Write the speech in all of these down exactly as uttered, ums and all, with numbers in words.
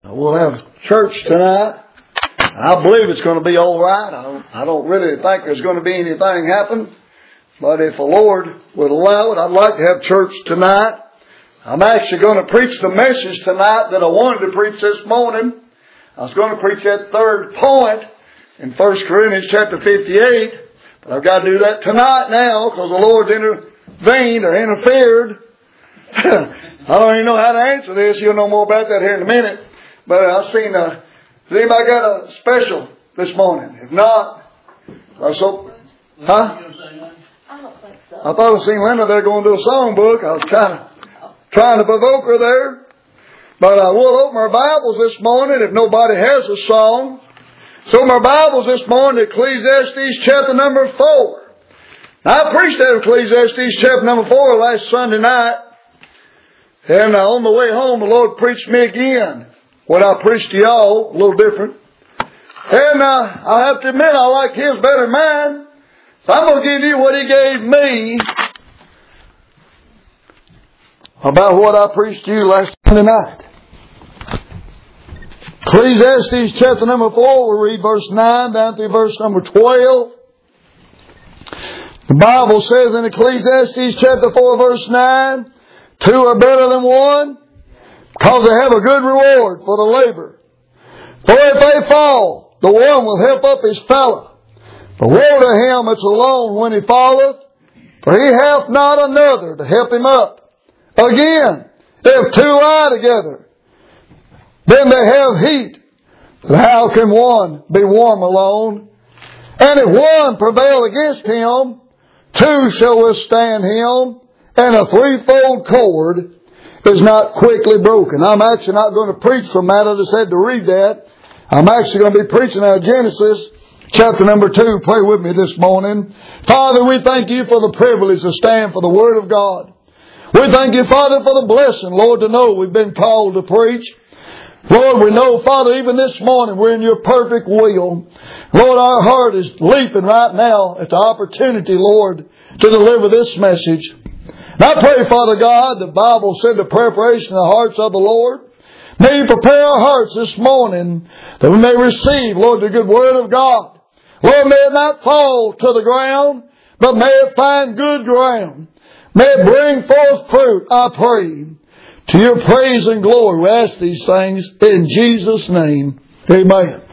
We'll have church tonight. I believe it's going to be all right. I don't, I don't really think there's going to be anything happen. But if the Lord would allow it, I'd like to have church tonight. I'm actually going to preach the message tonight that I wanted to preach this morning. I was going to preach that third point in First Corinthians chapter fifty-eight. But I've got to do that tonight now because the Lord's intervened or interfered. I don't even know how to answer this. You'll know more about that here in a minute. But I've seen, uh, has anybody got a special this morning? If not, I so, huh? I don't think so. I thought I seen Linda there going to a songbook. I was kind of trying to provoke her there. But uh, we'll open our Bibles this morning if nobody has a song. So open our Bibles this morning to Ecclesiastes chapter number four. Now, I preached that Ecclesiastes chapter number four last Sunday night. And uh, on the way home, the Lord preached me again. What I preached to y'all, a little different. And uh, I have to admit, I like His better than mine. So I'm going to give you what He gave me about what I preached to you last Sunday night. Ecclesiastes chapter number four, we'll read verse nine down through verse number twelve. The Bible says in Ecclesiastes chapter four, verse nine, two are better than one, because they have a good reward for the labor. For if they fall, the one will help up his fellow. But woe to him that's alone when he falleth, for he hath not another to help him up. Again, if two lie together, then they have heat. But how can one be warm alone? And if one prevail against him, two shall withstand him, and a threefold cord is not quickly broken. I'm actually not going to preach from that. I just had to read that. I'm actually going to be preaching out of Genesis chapter number two. Pray with me this morning. Father, we thank You for the privilege to stand for the Word of God. We thank You, Father, for the blessing, Lord, to know we've been called to preach. Lord, we know, Father, even this morning we're in Your perfect will. Lord, our heart is leaping right now at the opportunity, Lord, to deliver this message. And I pray, Father God, the Bible said the preparation of the hearts of the Lord. May You prepare our hearts this morning that we may receive, Lord, the good Word of God. Lord, may it not fall to the ground, but may it find good ground. May it bring forth fruit, I pray. To Your praise and glory, we ask these things in Jesus' name. Amen.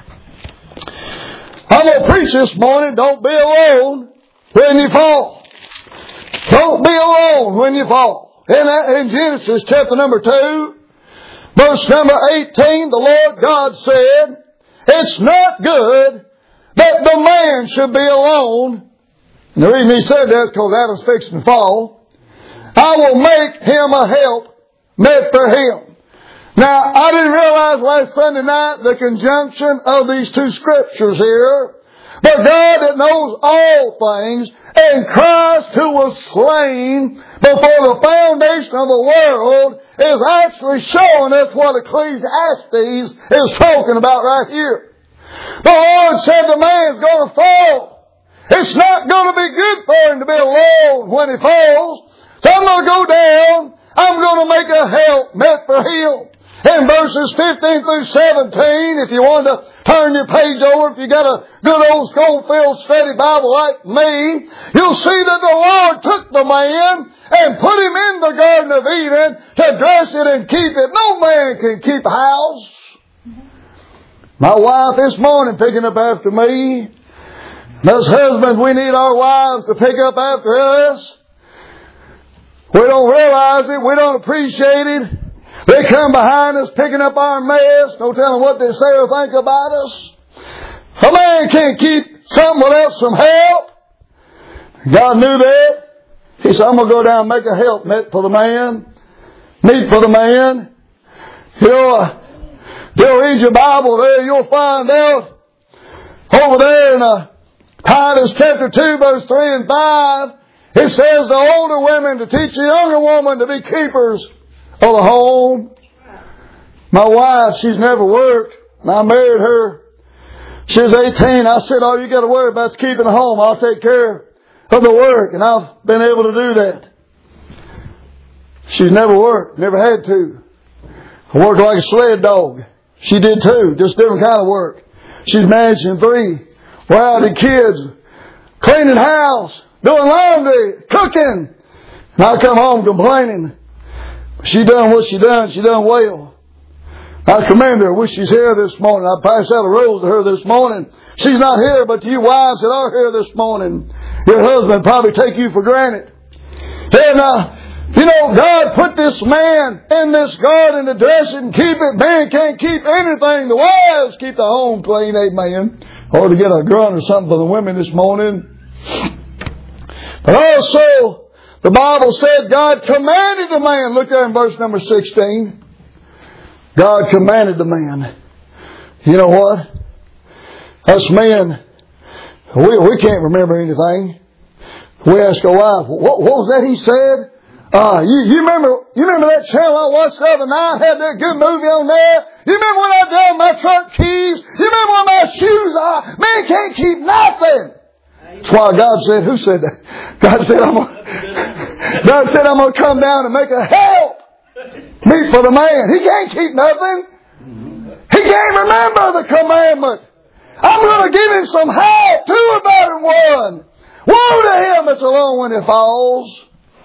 I'm going to preach this morning, don't be alone when you fall. Don't be alone when you fall. In, in Genesis chapter number two, verse number eighteen, the Lord God said, it's not good that the man should be alone. And the reason He said that is because Adam's fixing to fall. I will make him a help meet for him. Now, I didn't realize last Sunday night the conjunction of these two scriptures here. But God that knows all things, and Christ who was slain before the foundation of the world, is actually showing us what Ecclesiastes is talking about right here. The Lord said the man's going to fall. It's not going to be good for him to be alone when he falls. So I'm going to go down. I'm going to make a help meet for him. In verses fifteen through seventeen, if you want to turn your page over, if you got a good old Schofield Study Bible like me, you'll see that the Lord took the man and put him in the Garden of Eden to dress it and keep it. No man can keep a house. My wife this morning picking up after me. And us husbands, we need our wives to pick up after us. We don't realize it. We don't appreciate it. They come behind us picking up our mess. No telling what they say or think about us. A man can't keep someone else from help. God knew that. He said, I'm going to go down and make a help meet for the man. Meet for the man. You'll, uh, you'll read your Bible there. You'll find out over there in uh, Titus chapter two, verse three and five. It says the older women to teach the younger woman to be keepers of the home. My wife, she's never worked. And I married her. She was eighteen. I said, all you got to worry about is keeping the home. I'll take care of the work. And I've been able to do that. She's never worked. Never had to. I worked like a sled dog. She did too, just different kind of work. She's managing three rowdy kids, cleaning house, doing laundry, cooking. And I come home complaining. She done what she done. She done well. I commend her. Wish she's here this morning. I passed out a rose to her this morning. She's not here, but to you wives that are here this morning, your husband probably take you for granted. And uh, you know, God put this man in this garden to dress it and keep it. Man can't keep anything. The wives keep the home clean. Amen. Or to get a grunt or something for the women this morning. But also, the Bible said God commanded the man. Look there in verse number sixteen. God commanded the man. You know what? Us men, we, we can't remember anything. We ask our wife, what, what was that he said? Uh, you, you remember, you remember that channel I watched the other night? Had that good movie on there? You remember when I done my trunk keys? You remember when my shoes are? Man can't keep nothing. That's why God said, who said that? God said, I'm gonna, God said, I'm going to come down and make a help meet for the man. He can't keep nothing. He can't remember the commandment. I'm going to give him some help. Two are better than one. Woe to him that's alone when he falls.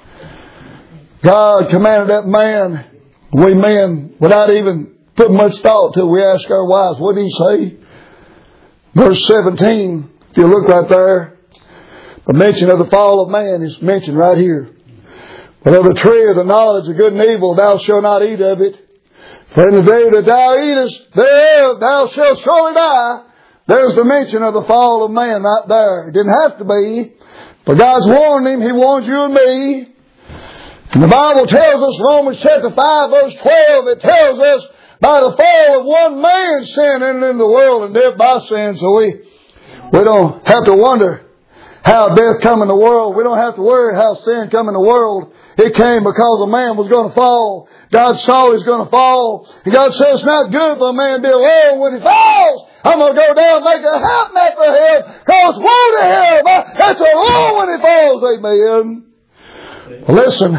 God commanded that man. We men, without even putting much thought to it, we ask our wives, what did he say? Verse seventeen, if you look right there, the mention of the fall of man is mentioned right here. But of the tree of the knowledge of good and evil, thou shalt not eat of it. For in the day that thou eatest thereof, thou shalt surely die. There's the mention of the fall of man right there. It didn't have to be. But God's warned him. He warns you and me. And the Bible tells us, Romans chapter five, verse twelve, it tells us, by the fall of one man, sin entered into the world, and death by sin. So we, we don't have to wonder how death come in the world. We don't have to worry how sin come in the world. It came because a man was going to fall. God saw he was going to fall. And God says it's not good for a man to be alone when he falls. I'm going to go down and make a helpmate for him. Because woe to him. That's alone when he falls. Amen. Well, listen.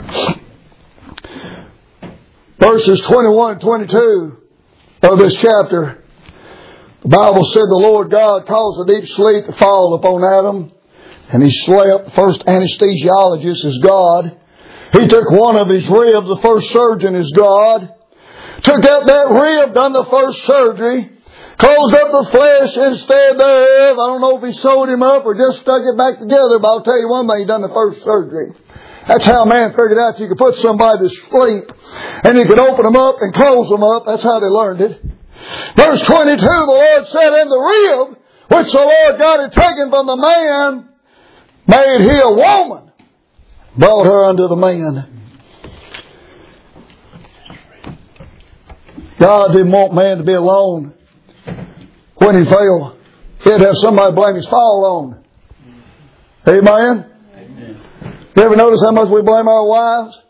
Verses twenty-one and twenty-two of this chapter. The Bible said the Lord God caused a deep sleep to fall upon Adam. And he slept. The first anesthesiologist is God. He took one of his ribs. The first surgeon is God. Took out that rib, done the first surgery. Closed up the flesh instead thereof. I don't know if he sewed him up or just stuck it back together, but I'll tell you one thing, he done the first surgery. That's how man figured out you could put somebody to sleep and you could open them up and close them up. That's how they learned it. Verse twenty-two, the Lord said, and the rib which the Lord God had taken from the man made he a woman, brought her unto the man. God didn't want man to be alone when he fell. He'd have somebody blame his fall on. Amen? Amen. You ever notice how much we blame our wives?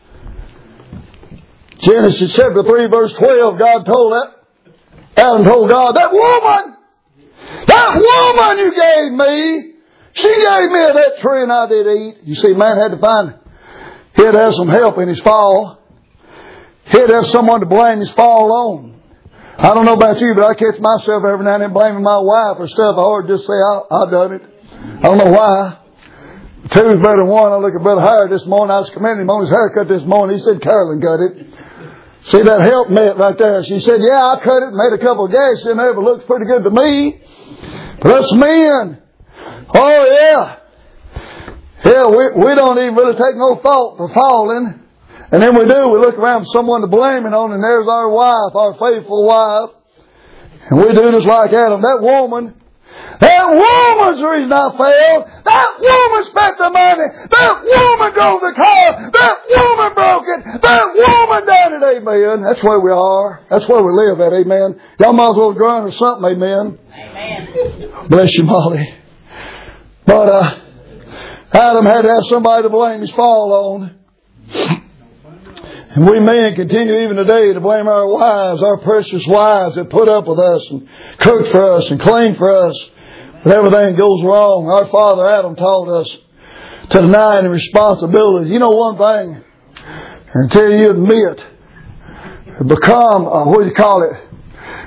Genesis chapter three verse twelve, God told that. Adam told God, that woman, that woman you gave me, she gave me of that tree and I did eat. You see, man had to find, he had to have some help in his fall. He had to have someone to blame his fall on. I don't know about you, but I catch myself every now and then blaming my wife for stuff I ought to just say I, I done it. I don't know why. Two is better than one. I look at Brother Howard this morning. I was commending him on his haircut this morning. He said Carolyn cut it. See that help met right there. She said, yeah, I cut it, made a couple of gashes in there, but it looks pretty good to me. But us men, oh yeah. Yeah, we, we don't even really take no fault for falling. And then we do, we look around for someone to blame it on, and there's our wife, our faithful wife. And we do just like Adam. That woman, that woman's the reason I failed. That woman spent the money. That woman drove the car. That woman broke it. That woman done it. Amen. That's where we are. That's where we live at. Amen. Y'all might as well grunt or something. Amen. Amen. Bless you, Molly. But uh, Adam had to have somebody to blame his fall on. And we men continue even today to blame our wives, our precious wives that put up with us and cook for us and clean for us. But everything goes wrong. Our father Adam taught us to deny any responsibility. You know one thing, until you admit, become, uh, what do you call it,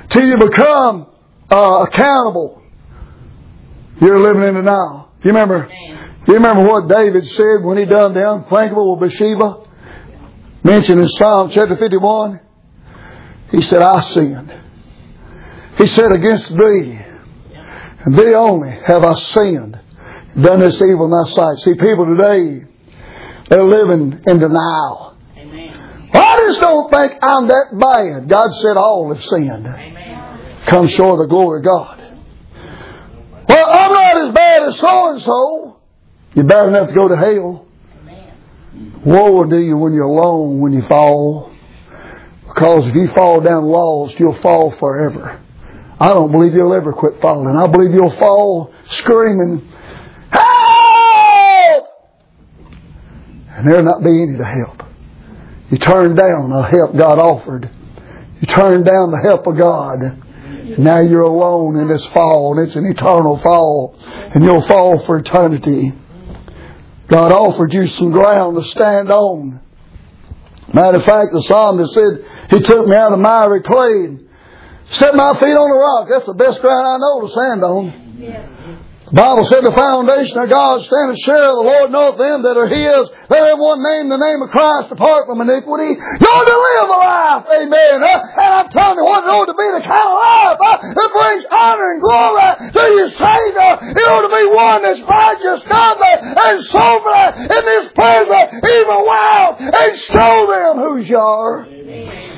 till you become uh, accountable, you're living in denial. You remember, you remember what David said when he done the unthinkable with Bathsheba? Mentioned in Psalm chapter fifty-one. He said, I sinned. He said, against thee, and thee only have I sinned, done this evil in thy sight. See, people today, they're living in denial. Amen. Well, I just don't think I'm that bad. God said all have sinned. Amen. Come short of the glory of God. Well, I'm not as bad as so-and-so. You're bad enough to go to hell. Amen. Woe to you when you're alone, when you fall. Because if you fall down lost, you'll fall forever. I don't believe you'll ever quit falling. I believe you'll fall screaming, help! And there'll not be any to help. You turn down the help God offered. You turn down the help of God. Now you're alone in this fall, and it's an eternal fall, and you'll fall for eternity. God offered you some ground to stand on. Matter of fact, the psalmist said, He took me out of miry clay and set my feet on the rock. That's the best ground I know to stand on. Yeah. The Bible said the foundation of God standeth sure. The Lord knoweth them that are His. Let everyone name the name of Christ apart from iniquity. You ought to live a life, amen. Uh, and I'm telling you what, it ought to be the kind of life uh, that brings honor and glory to your Savior. It ought to be one that's righteous, godly, and sober in this present evil world, and show them whose you are. Amen.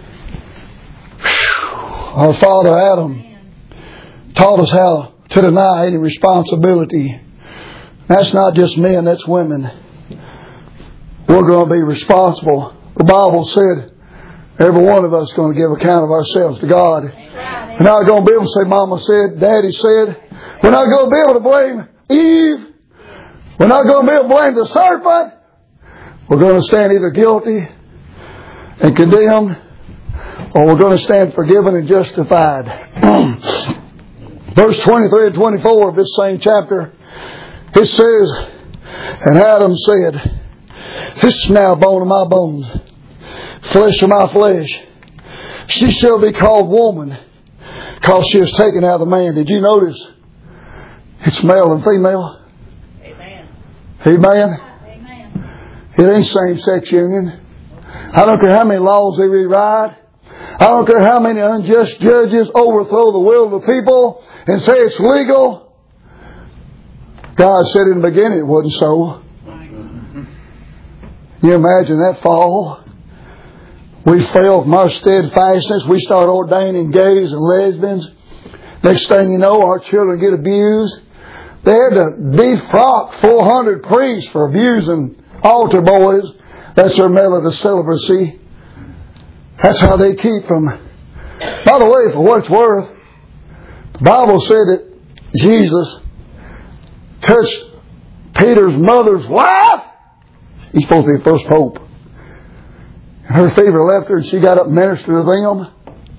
Our father Adam taught us how to deny any responsibility. That's not just men, that's women. We're going to be responsible. The Bible said every one of us is going to give account of ourselves to God. We're not going to be able to say, Mama said, Daddy said. We're not going to be able to blame Eve. We're not going to be able to blame the serpent. We're going to stand either guilty and condemned, or we're going to stand forgiven and justified. Verse twenty-three and twenty-four of this same chapter, it says, and Adam said, this is now bone of my bones, flesh of my flesh. She shall be called woman, because she is taken out of the man. Did you notice? It's male and female. Amen. Amen. Amen. It ain't same-sex union. I don't care how many laws they rewrite. I don't care how many unjust judges overthrow the will of the people and say it's legal. God said in the beginning it wasn't so. Can you imagine that fall? We fell from our steadfastness. We start ordaining gays and lesbians. Next thing you know, our children get abused. They had to defrock four hundred priests for abusing altar boys. That's their medal of celibacy. That's how they keep from. By the way, for what it's worth, the Bible said that Jesus touched Peter's mother's wife. He's supposed to be the first pope. And her fever left her and she got up and ministered to them.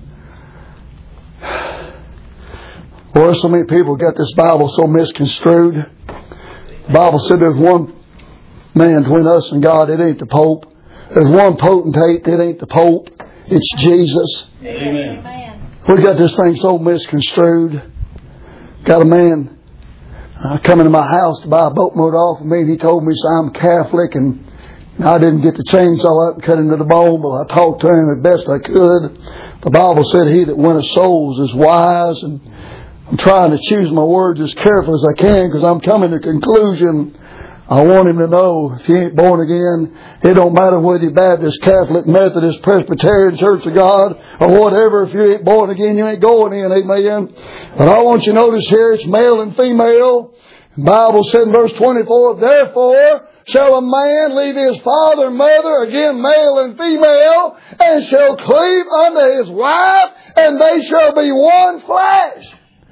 Boy, so many people got this Bible so misconstrued. The Bible said there's one man between us and God. It ain't the Pope. There's one potentate. It ain't the Pope. It's Jesus. Amen. We got this thing so misconstrued. Got a man uh, coming to my house to buy a boatload off of me, and he told me, so I'm Catholic, and I didn't get the chainsaw up and cut him to the bone, but I talked to him as best I could. The Bible said he that winneth souls is wise, and I'm trying to choose my words as careful as I can because I'm coming to a conclusion. I want him to know if he ain't born again, it don't matter whether you're Baptist, Catholic, Methodist, Presbyterian, Church of God, or whatever. If you ain't born again, you ain't going in. Amen. But I want you to notice here it's male and female. The Bible said in verse twenty-four, therefore shall a man leave his father and mother, again male and female, and shall cleave unto his wife, and they shall be one flesh.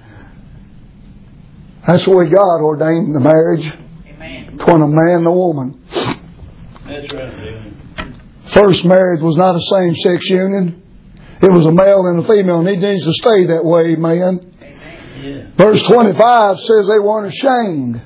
That's the way God ordained the marriage. Between a man and a woman. That's right. First marriage was not a same-sex union. It was a male and a female, and it needs to stay that way, man. Yeah. Verse twenty-five says they weren't ashamed.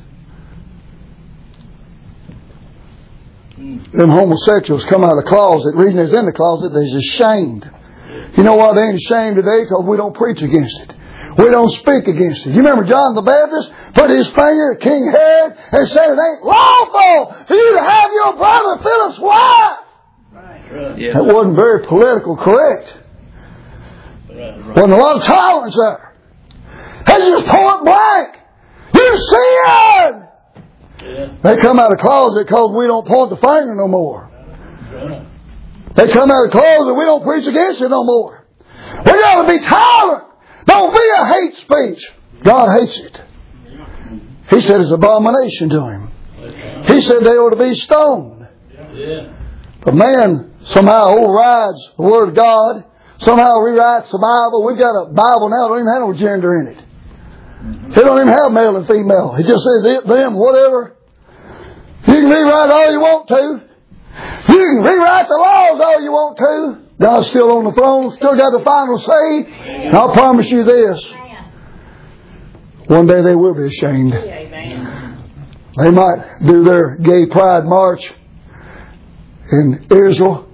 Mm. Them homosexuals come out of the closet. The reason they're in the closet, they're ashamed. Yeah. You know why they ain't ashamed today? Because we don't preach against it. We don't speak against it. You remember John the Baptist put his finger at King Herod and said it ain't lawful for you to have your brother Philip's wife. Right. Yeah. That wasn't very political correct. Right. Right. Wasn't a lot of tolerance there. That's just point blank. You sin! Yeah. They come out of the closet because we don't point the finger no more. Right. They come out of the closet, we don't preach against it no more. We got to be tolerant. Don't be a hate speech. God hates it. He said it's abomination to Him. He said they ought to be stoned. But man somehow overrides the Word of God. Somehow rewrites the Bible. We've got a Bible now that don't even have no gender in it. It don't even have male and female. It just says it, them, whatever. You can rewrite all you want to. You can rewrite the laws all you want to. God's still on the throne, still got the final say. And I'll promise you this. One day they will be ashamed. They might do their gay pride march in Israel.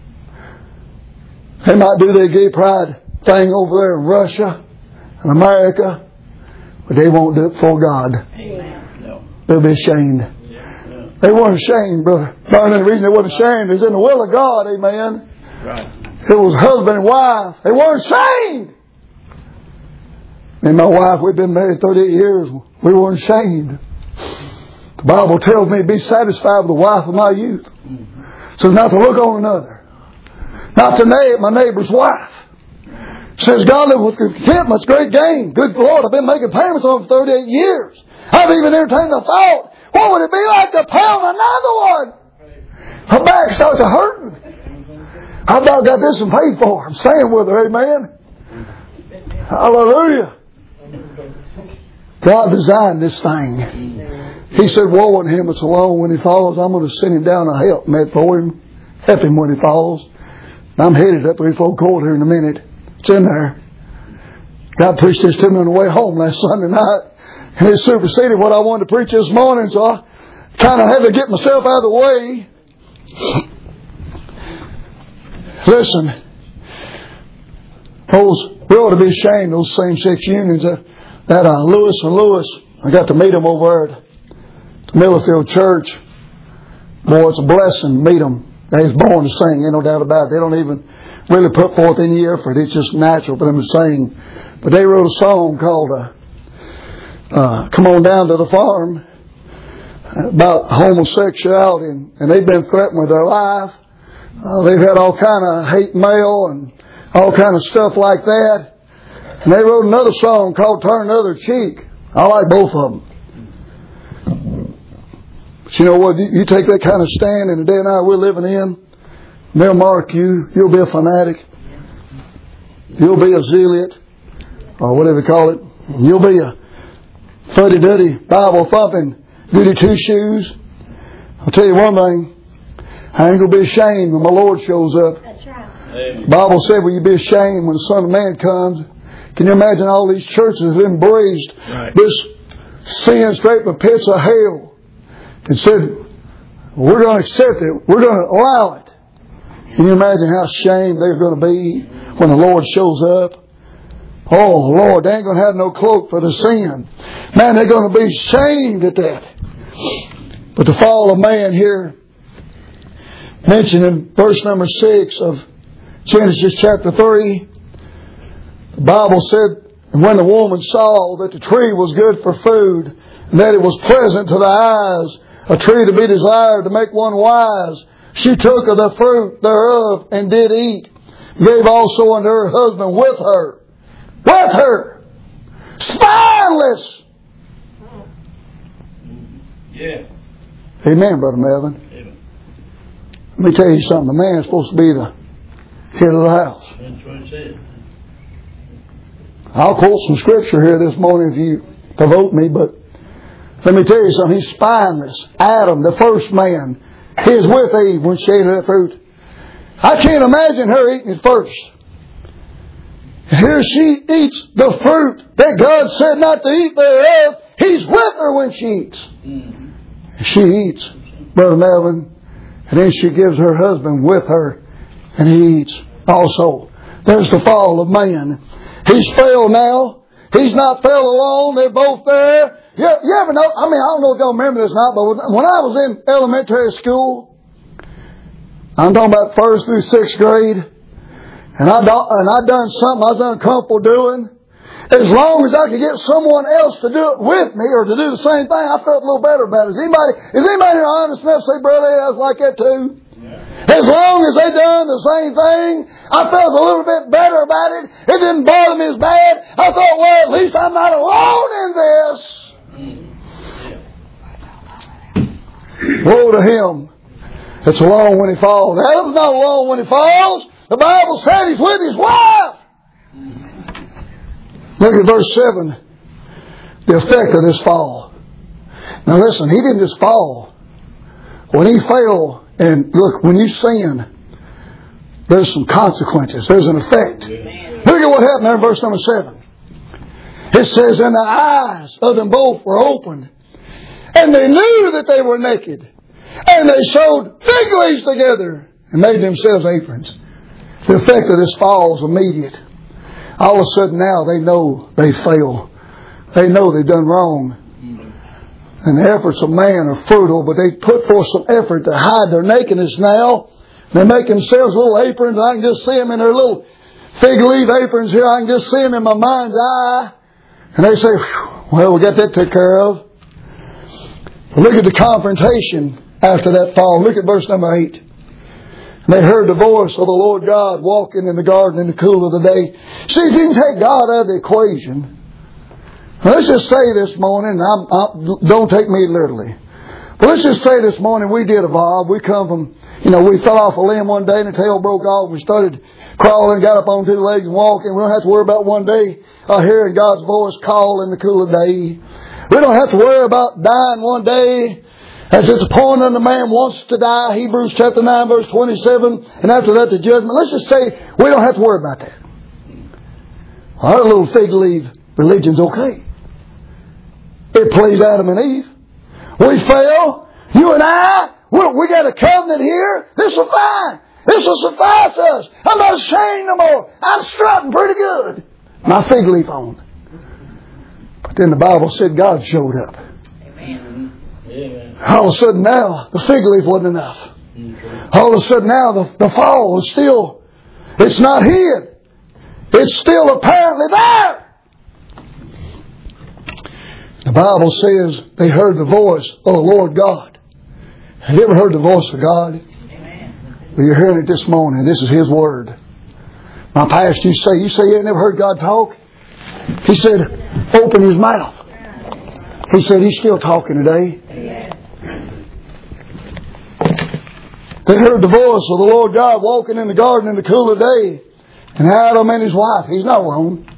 They might do their gay pride thing over there in Russia and America. But they won't do it before God. They'll be ashamed. They weren't ashamed, brother. The reason they weren't ashamed is in the will of God, amen. Right. It was husband and wife. They weren't ashamed. Me and my wife, we've been married thirty-eight years. We weren't ashamed. The Bible tells me to be satisfied with the wife of my youth. So not to look on another. Not to name my neighbor's wife. It says God live with contentment's great gain. Good Lord, I've been making payments on it for thirty-eight years. I've even entertained the thought, what would it be like to pound another one? Her back starts to hurt. I've about got this one paid for. I'm staying with her, amen. Hallelujah. God designed this thing. He said, woe unto him that's alone when he falls. I'm going to send him down a help net for him. Help him when he falls. I'm headed up three-fold court here in a minute. It's in there. God preached this to me on the way home last Sunday night. And it superseded what I wanted to preach this morning, so I kind of had to get myself out of the way. Listen, those, we ought to be ashamed, those same-sex unions. That, that uh, Lewis and Lewis, I got to meet them over at the Millerfield Church. Boy, it's a blessing to meet them. They was born to sing, ain't no doubt about it. They don't even really put forth any effort. It's just natural for them to sing. But they wrote a song called uh, uh, Come On Down to the Farm about homosexuality, and, and they've been threatened with their life. Uh, they've had all kind of hate mail and all kind of stuff like that. And they wrote another song called Turn the Other Cheek. I like both of them. But you know what? You, you take that kind of stand in the day and hour we're living in, they'll mark you. You'll be a fanatic. You'll be a zealot, or whatever you call it. You'll be a fuddy-duddy, Bible-thumping, goody two-shoes. I'll tell you one thing. I ain't going to be ashamed when my Lord shows up. That's right. The Bible said, will you be ashamed when the Son of Man comes? Can you imagine all these churches have embraced right. this sin straight from the pits of hell and said, we're going to accept it. We're going to allow it. Can you imagine how ashamed they're going to be when the Lord shows up? Oh, Lord, they ain't going to have no cloak for the sin. Man, they're going to be ashamed at that. But the fall of man here, mentioned in verse number six of Genesis chapter three, the Bible said, and when the woman saw that the tree was good for food, and that it was pleasant to the eyes, a tree to be desired to make one wise, she took of the fruit thereof and did eat, gave also unto her husband with her. With her! Spineless! Yeah. Amen, Brother Melvin. Amen. Let me tell you something. The man is supposed to be the head of the house. That's what it said. I'll quote some scripture here this morning if you provoke me, but let me tell you something. He's spineless. Adam, the first man, he is with Eve when she ate that fruit. I can't imagine her eating it first. Here she eats the fruit that God said not to eat thereof. He's with her when she eats. Mm-hmm. She eats, Brother Melvin, and then she gives her husband with her, and he eats also. There's the fall of man. He's fell now. He's not fell alone. They're both there. You, you ever know? I mean, I don't know if y'all remember this or not, but when I was in elementary school, I'm talking about first through sixth grade, and I and I done something I was uncomfortable doing. As long as I could get someone else to do it with me or to do the same thing, I felt a little better about it. Is anybody, is anybody here honest enough to say, brother, I was like that too? Yeah. As long as they done the same thing, I felt a little bit better about it. It didn't bother me as bad. I thought, well, at least I'm not alone in this. Mm. Woe to him that's alone when he falls. Adam's not alone when he falls. The Bible said he's with his wife. Look at verse seven. The effect of this fall. Now listen, he didn't just fall. When he fell, and look, when you sin, there's some consequences. There's an effect. Amen. Look at what happened there in verse number seven. It says, and the eyes of them both were opened, and they knew that they were naked, and they sewed fig leaves together and made themselves aprons. The effect of this fall is immediate. All of a sudden now they know they fail. They know they've done wrong. And the efforts of man are futile, but they put forth some effort to hide their nakedness now. They make themselves little aprons. I can just see them in their little fig leaf aprons here. I can just see them in my mind's eye. And they say, well, we got that taken care of. Look at the confrontation after that fall. Look at verse number eight. And they heard the voice of the Lord God walking in the garden in the cool of the day. See, if you can take God out of the equation. Let's just say this morning, I'm, I'm, don't take me literally, but let's just say this morning we did evolve. We come from, you know, we fell off a limb one day and the tail broke off. We started crawling, got up on two legs and walking. We don't have to worry about one day uh, hearing God's voice call in the cool of the day. We don't have to worry about dying one day. As it's appointed unto man wants to die, Hebrews chapter nine verse twenty-seven, and after that the judgment. Let's just say we don't have to worry about that. Our little fig leaf religion's okay. It pleased Adam and Eve. We fail. You and I, we, we got a covenant here. This will fine. This will suffice us. I'm not ashamed no more. I'm strutting pretty good. My fig leaf on. But then the Bible said God showed up. Amen. Amen. All of a sudden now, the fig leaf wasn't enough. Okay. All of a sudden now, the, the fall is still, it's not hid. It's still apparently there. The Bible says they heard the voice of the Lord God. Have you ever heard the voice of God? Amen. Well, you're hearing it this morning. This is His Word. My pastor, you say, you say you ain't never heard God talk? He said, open His mouth. He said He's still talking today. Amen. They heard the voice of the Lord God walking in the garden in the cool of day. And Adam and his wife, he's not alone.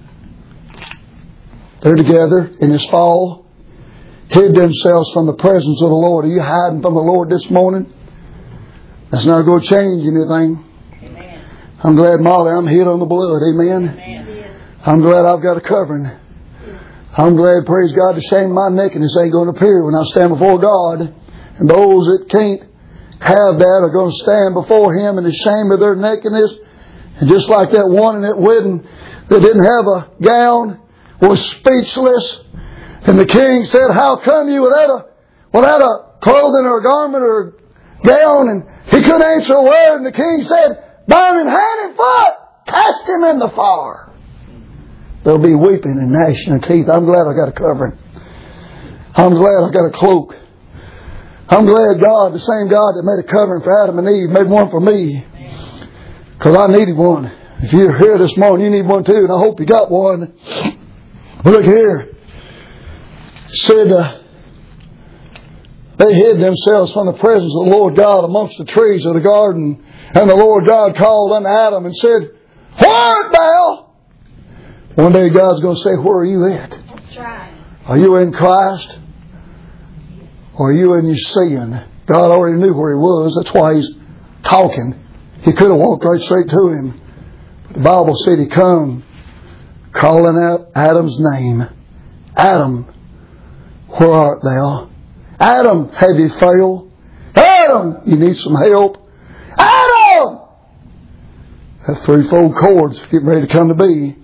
They're together in this fall, hid themselves from the presence of the Lord. Are you hiding from the Lord this morning? That's not going to change anything. Amen. I'm glad, Molly, I'm hid on the blood. Amen. Amen. I'm glad I've got a covering. I'm glad, praise God, the shame of my nakedness ain't going to appear when I stand before God. And those that can't have that are going to stand before Him in the shame of their nakedness. And just like that one in that wedding that didn't have a gown, was speechless. And the king said, how come you without a without a clothing or a garment or a gown? And he couldn't answer a word. And the king said, bind him hand and foot, cast him in the fire. There'll be weeping and gnashing of teeth. I'm glad I got a covering. I'm glad I got a cloak. I'm glad God, the same God that made a covering for Adam and Eve, made one for me. Because I needed one. If you're here this morning, you need one too. And I hope you got one. But look here. It said uh, they hid themselves from the presence of the Lord God amongst the trees of the garden. And the Lord God called unto Adam and said, where art thou? One day God's going to say, where are you at? That's right. Are you in Christ? Or are you in your sin? God already knew where He was. That's why He's talking. He could have walked right straight to Him. But the Bible said He come calling out Adam's name. Adam, where art thou? Adam, have you failed? Adam, you need some help. Adam! That threefold cord's getting ready to come to be.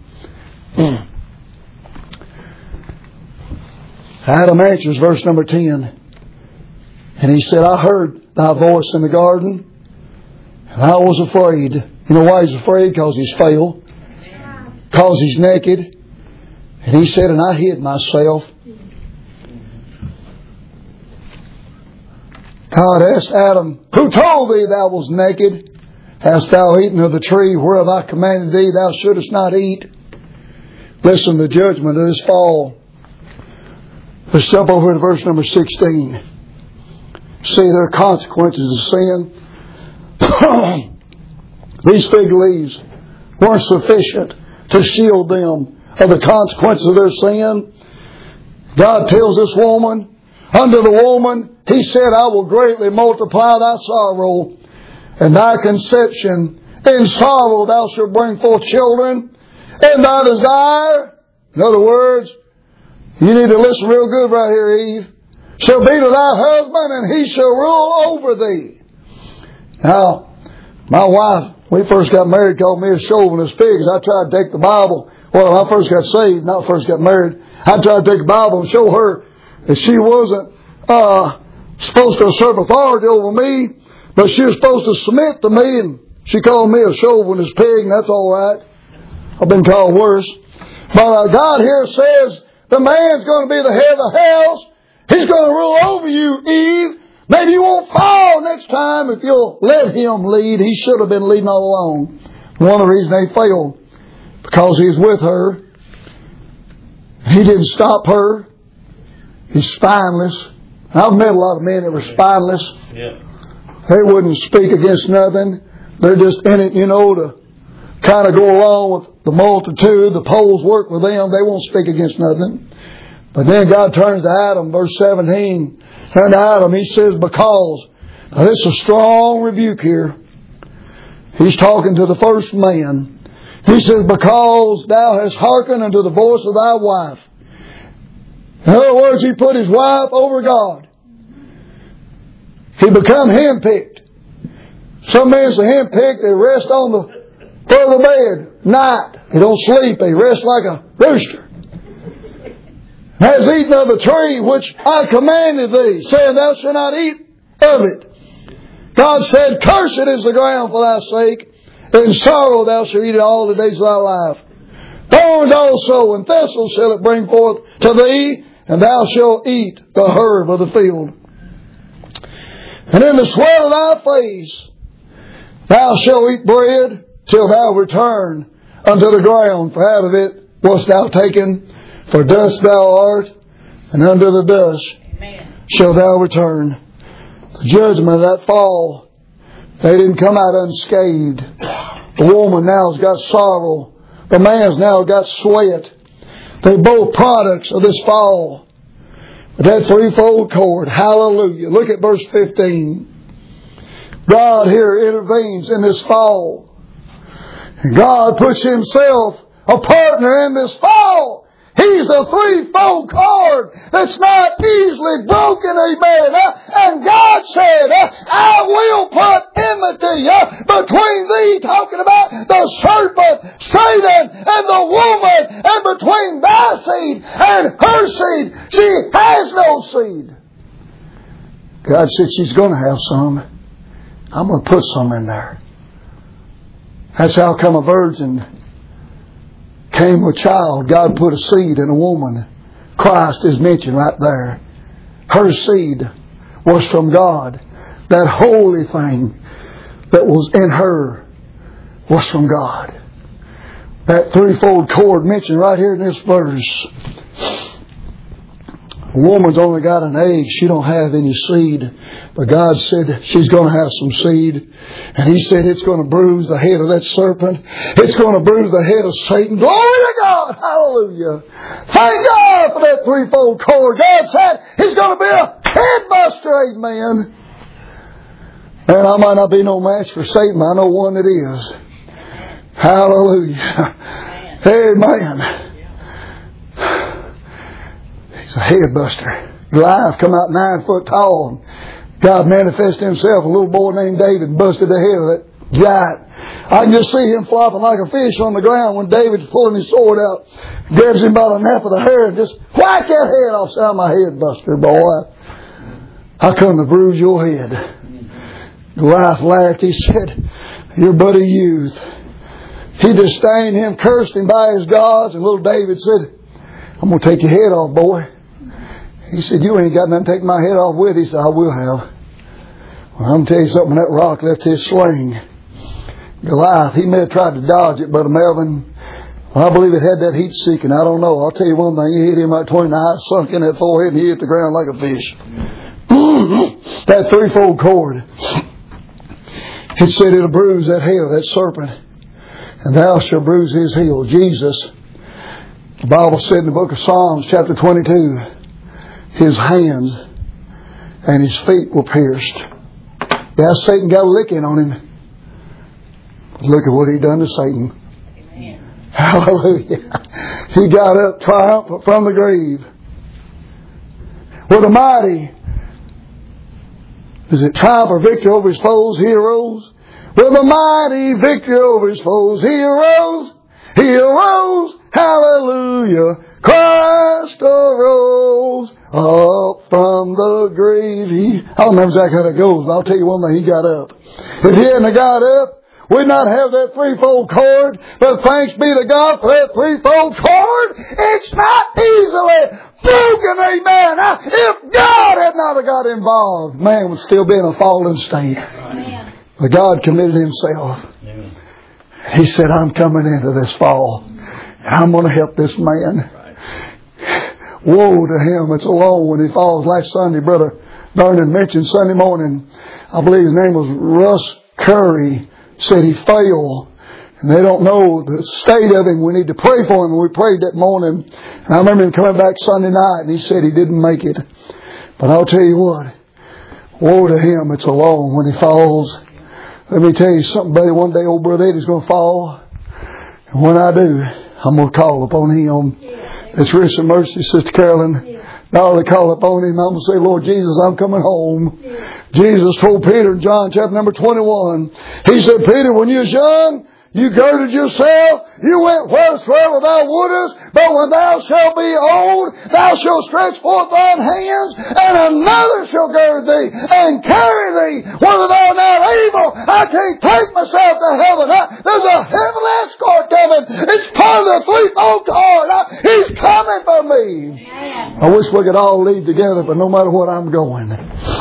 Adam answers verse number ten. And he said, I heard thy voice in the garden, and I was afraid. You know why he's afraid? Because he's failed. Because he's naked. And he said, and I hid myself. God asked Adam, who told thee thou was naked? Hast thou eaten of the tree whereof I commanded thee thou shouldest not eat? Listen to the judgment of this fall. Let's jump over to verse number sixteen. See, there are consequences of sin. These fig leaves weren't sufficient to shield them of the consequences of their sin. God tells this woman, unto the woman, He said, I will greatly multiply thy sorrow, and thy conception. In sorrow thou shalt bring forth children, and thy desire. In other words, you need to listen real good right here, Eve. Shall be to thy husband, and he shall rule over thee. Now, my wife, we first got married, called me a chauvinist pig, because I tried to take the Bible. Well, when I first got saved, not first got married, I tried to take the Bible and show her that she wasn't uh, supposed to assert authority over me, but she was supposed to submit to me, and she called me a chauvinist pig, and that's all right. I've been called worse. But uh, God here says the man's going to be the head of the house. He's going to rule over you, Eve. Maybe you won't fall next time if you'll let him lead. He should have been leading all along. One of the reasons they failed, because he's with her. He didn't stop her. He's spineless. I've met a lot of men that were spineless. Yeah. They wouldn't speak against nothing. They're just in it, you know, to kind of go along with the multitude. The poles work with them. They won't speak against nothing. But then God turns to Adam, verse seventeen. Turn to Adam, He says, because. Now this is a strong rebuke here. He's talking to the first man. He says, because thou hast hearkened unto the voice of thy wife. In other words, he put his wife over God. He become handpicked. Some men say handpicked, they rest on the foot of the bed. Night. They don't sleep. They rest like a rooster. Has eaten of the tree which I commanded thee, saying thou shalt not eat of it. God said, cursed is the ground for thy sake, in sorrow thou shalt eat it all the days of thy life. Thorns also and thistles shall it bring forth to thee, and thou shalt eat the herb of the field. And in the sweat of thy face thou shalt eat bread till thou return unto the ground, for out of it wast thou taken. For dust thou art, and unto the dust Amen. Shalt thou return. The judgment of that fall, they didn't come out unscathed. The woman now has got sorrow. The man's now got sweat. They're both products of this fall. But that threefold cord, hallelujah. Look at verse fifteen. God here intervenes in this fall. And God puts Himself a partner in this fall. He's a threefold cord that's not easily broken, amen. And God said, I will put enmity between thee, talking about the serpent, Satan, and the woman, and between thy seed and her seed. She has no seed. God said she's going to have some. I'm going to put some in there. That's how come a virgin came with child. God put a seed in a woman. Christ is mentioned right there. Her seed was from God. That holy thing that was in her was from God. That threefold cord mentioned right here in this verse. A woman's only got an egg. She don't have any seed. But God said she's going to have some seed. And He said it's going to bruise the head of that serpent. It's going to bruise the head of Satan. Glory to God. Hallelujah. Thank God for that threefold cord. God said He's going to be a headbuster. Amen. And I might not be no match for Satan, but I know one that is. Hallelujah. Amen. He's a headbuster. Goliath come out nine foot tall. God manifested Himself. A little boy named David busted the head of that giant. I can just see him flopping like a fish on the ground when David's pulling his sword out, grabs him by the nape of the hair and just whack that head off. Sound my head, Buster, boy. I come to bruise your head. Goliath laughed. He said, you're but a youth. He disdained him, cursed him by his gods, and little David said, I'm going to take your head off, boy. He said, you ain't got nothing to take my head off with. He said, I will have. Well, I'm going to tell you something. That rock left his sling. Goliath, he may have tried to dodge it, Brother Melvin. Well, I believe it had that heat seeking. I don't know. I'll tell you one thing. He hit him right between the eyes, sunk in that forehead, and he hit the ground like a fish. That threefold cord. It said it'll bruise that head of that serpent, and thou shalt bruise his heel. Jesus, the Bible said in the book of Psalms, chapter twenty-two, his hands and his feet were pierced. Yeah, Satan got a licking on him. Look at what he done to Satan. Amen. Hallelujah. He got up triumphant from the grave. With a mighty, is it triumph or victory over his foes? He arose. With a mighty victory over his foes, he arose. He arose. Hallelujah. Christ arose up from the grave. He, I don't remember exactly how that goes, but I'll tell you one thing. He got up. If he hadn't got up, we'd not have that threefold cord, but thanks be to God for that threefold cord. It's not easily broken, amen. Now, if God had not got involved, man would still be in a fallen state. Amen. But God committed himself. Amen. He said, I'm coming into this fall, and I'm going to help this man. Right. Woe to him that's alone when he falls. Last Sunday, Brother Vernon mentioned Sunday morning, I believe his name was Russ Curry, said he fell, and they don't know the state of him. We need to pray for him. And we prayed that morning, and I remember him coming back Sunday night, and he said he didn't make it. But I'll tell you what, woe to him that's alone when he falls. Let me tell you something, buddy. One day old Brother Eddie's going to fall, and when I do, I'm going to call upon him. It's Rich and Mercy, Sister Carolyn. Now I call upon him. I'm going to say, Lord Jesus, I'm coming home. Yeah. Jesus told Peter in John chapter number twenty-one. He said, Peter, when you was young, you girded yourself. You went wheresoever thou wouldest. But when thou shalt be old, thou shalt stretch forth thine hands, and another shall gird thee and carry thee, whether thou art not able. I can't take myself to heaven. I, there's a heavenly escort coming. It's part of the threefold cord. I, he's coming for me. Amen. I wish we could all leave together, but no matter what, I'm going.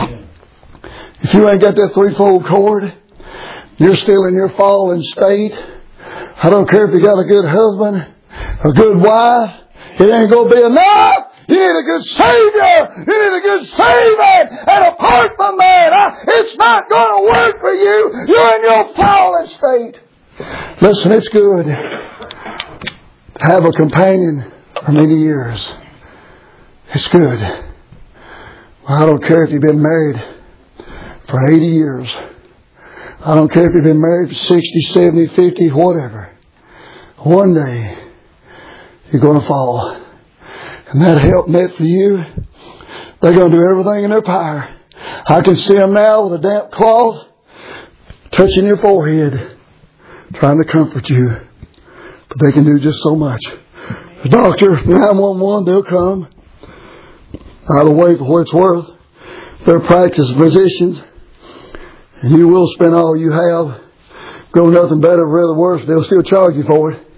If you ain't got that threefold cord, you're still in your fallen state. I don't care if you got a good husband, a good wife. It ain't going to be enough. You need a good Savior. You need a good Savior. And apart from that, it's not going to work for you. You're in your fallen state. Listen, it's good to have a companion for many years. It's good. Well, I don't care if you've been married for eighty years. I don't care if you've been married for sixty, seventy, fifty, whatever. One day, you're going to fall. And that helpmate for you, they're going to do everything in their power. I can see them now with a damp cloth touching your forehead, trying to comfort you. But they can do just so much. The doctor, nine one one, they'll come out of the way for what it's worth. They're practiced physicians. And you will spend all you have. Go nothing better or rather worse. They'll still charge you for it.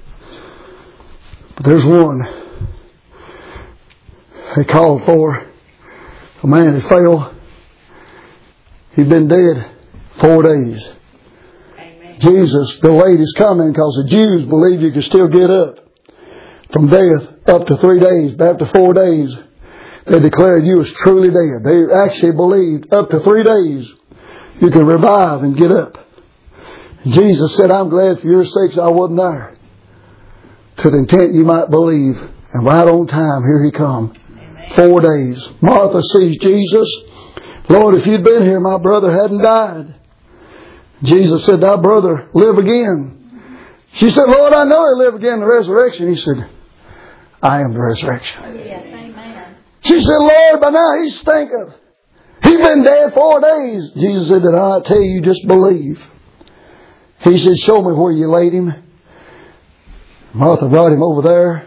But there's one. They called for a man who fell. He'd been dead four days. Amen. Jesus delayed his coming because the Jews believed you could still get up from death up to three days. But after four days, they declared you was truly dead. They actually believed up to three days you can revive and get up. And Jesus said, I'm glad for your sakes I wasn't there. To the intent you might believe. And right on time, here he come. Amen. Four days. Martha sees Jesus. Lord, if you'd been here, my brother hadn't died. Jesus said, thy brother live again. She said, Lord, I know he'll live again in the resurrection. He said, I am the resurrection. Yes, amen. She said, Lord, by now he stinketh. He's been dead four days. Jesus said, that I tell you, just believe. He said, show me where you laid him. Martha brought him over there.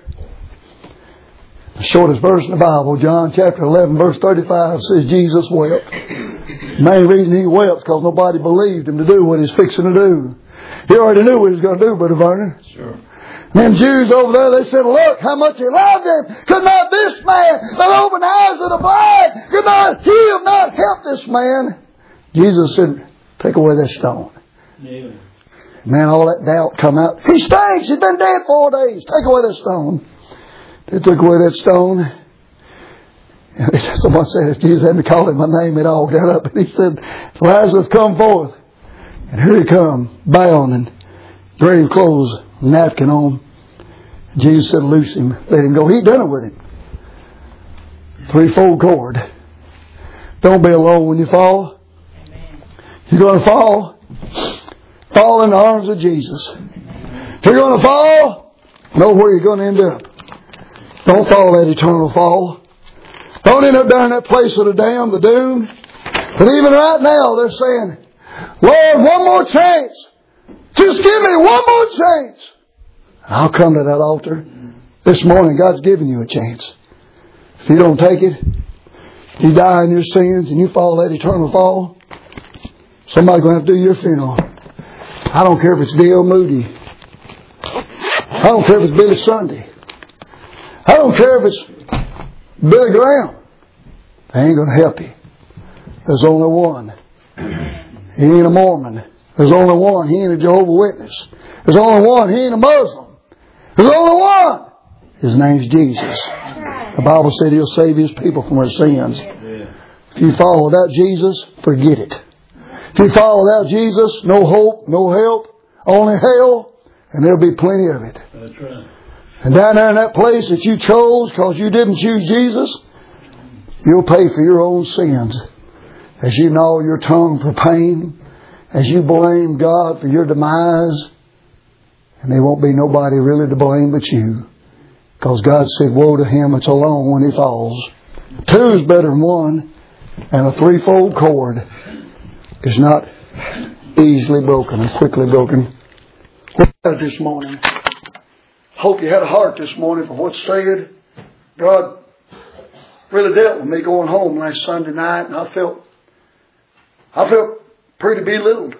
The shortest verse in the Bible, John chapter eleven, verse thirty-five, says Jesus wept. The main reason he wept is because nobody believed him to do what he's fixing to do. He already knew what he was going to do, Brother Vernon. Sure. And them Jews over there, they said, look how much he loved him. Could not this man that opened the eyes of the blind, could not he have not helped this man? Jesus said, take away that stone. Yeah. Man, all that doubt come out. He stinks. He's been dead four days. Take away that stone. They took away that stone. Someone said if Jesus hadn't called him my name, it all got up. And he said, Lazarus, come forth. And here he come, bound in grave clothes, napkin on. Jesus said, loose him. Let him go. He done it with him. Threefold cord. Don't be alone when you fall. You're going to fall. Fall in the arms of Jesus. If you're going to fall, know where you're going to end up. Don't fall that eternal fall. Don't end up down in that place of the damned, the doom. But even right now, they're saying, Lord, one more chance. Just give me one more chance. I'll come to that altar. This morning, God's giving you a chance. If you don't take it, if you die in your sins and you fall that eternal fall, somebody's going to have to do your funeral. I don't care if it's D L Moody. I don't care if it's Billy Sunday. I don't care if it's Billy Graham. They ain't going to help you. There's only one. He ain't a Mormon. There's only one. He ain't a Jehovah's Witness. There's only one. He ain't a Muslim. There's only one. His name's Jesus. The Bible said He'll save His people from their sins. If you fall without Jesus, forget it. If you fall without Jesus, no hope, no help, only hell, and there'll be plenty of it. That's right. And down there in that place that you chose because you didn't choose Jesus, you'll pay for your own sins. As you gnaw your tongue for pain, as you blame God for your demise, and there won't be nobody really to blame but you. Because God said, woe to him that's alone when he falls. Two is better than one, and a threefold cord is not easily broken and quickly broken. What this morning? Hope you had a heart this morning for what's said. God really dealt with me going home last Sunday night, and I felt, I felt pretty belittled.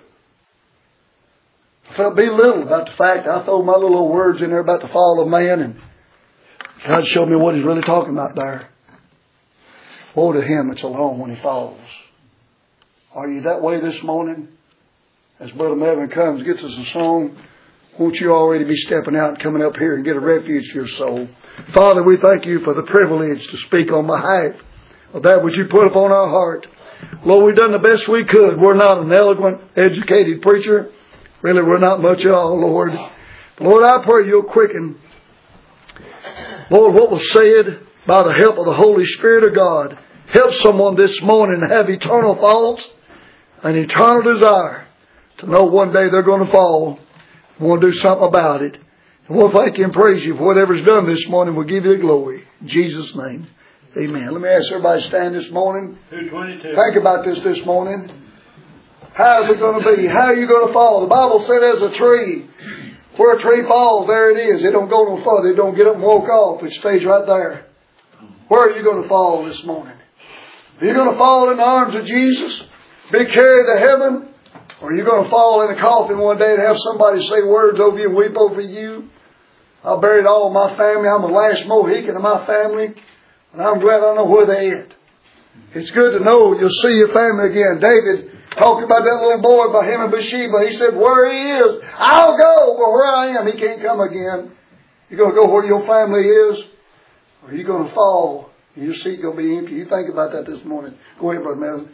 I felt belittled about the fact I throw my little words in there about the fall of man, and God showed me what He's really talking about there. Woe to him that's alone when he falls. Are you that way this morning? As Brother Melvin comes, gets us a song, won't you already be stepping out and coming up here and get a refuge for your soul? Father, we thank you for the privilege to speak on behalf of that which you put upon our heart. Lord, we've done the best we could. We're not an eloquent, educated preacher. Really, we're not much at all, Lord. But Lord, I pray you'll quicken, Lord, what was said by the help of the Holy Spirit of God. Help someone this morning to have eternal thoughts and eternal desire to know one day they're going to fall. We want to do something about it. And we'll thank you and praise you for whatever's done this morning. We'll give you the glory. In Jesus' name, amen. Let me ask everybody to stand this morning. two twenty-two. Think about this this morning. How is it going to be? How are you going to fall? The Bible said as a tree. Where a tree falls, there it is. It don't go no further. It don't get up and walk off. It stays right there. Where are you going to fall this morning? Are you going to fall in the arms of Jesus? Be carried to heaven? Or are you going to fall in a coffin one day and have somebody say words over you and weep over you? I buried all of my family. I'm the last Mohican of my family. And I'm glad I know where they're at. It's good to know you'll see your family again. David talked about that little boy by him and Bathsheba. He said, where he is, I'll go. But where I am, he can't come again. You're going to go where your family is? Or are you going to fall? And your seat going to be empty. You think about that this morning. Go ahead, Brother Melvin.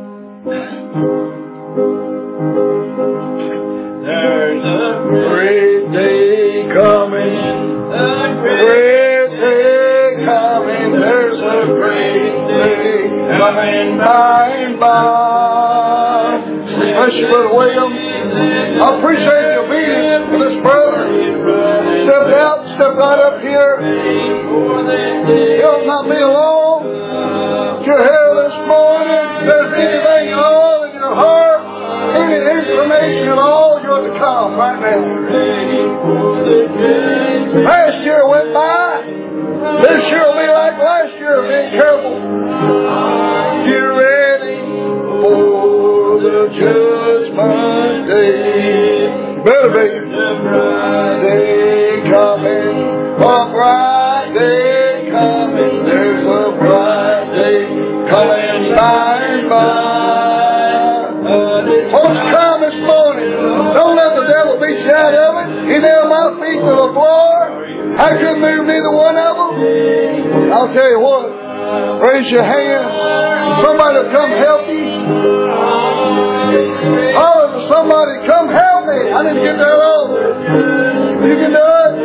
There's a Great day coming. a Great day coming. There's a great day coming by and by. Bless you, Brother William. I appreciate the obedience of this brother. Stepped out, stepped right up here. He'll not be alone. If you're here this morning, if there's anything at all in your heart, any inclination at all, you're to come right now. Last year went by. This year will be like last year. Be careful. You ready for the judgment day? Better be. Day coming, a bright day coming. There's a bright day coming by and by. Won't you come this morning? Don't let the devil beat you out of it. He nailed my feet to the floor. I couldn't move neither one of them. I'll tell you what. Raise your hand. Somebody will come help you. Holler to somebody, come help me. I didn't get that over. You can do it.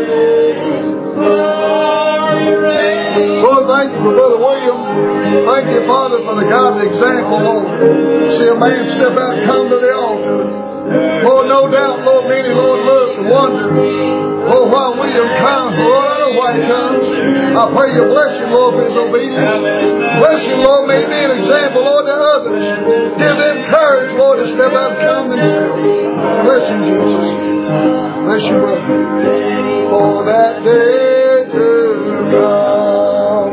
Lord, thank you for Brother William. Thank you, Father, for the godly example, Lord. See a man step out and come to the altar. Lord, no doubt, Lord, many, Lord, look and wonder, Lord, why William comes. Lord, I know why he comes. I pray you bless him, Lord, for his obedience. Bless him, Lord, may he be an example, Lord, to others. Give them courage, Lord, to step out and come themselves. Bless him, Jesus. Bless you, brother. For that day to come.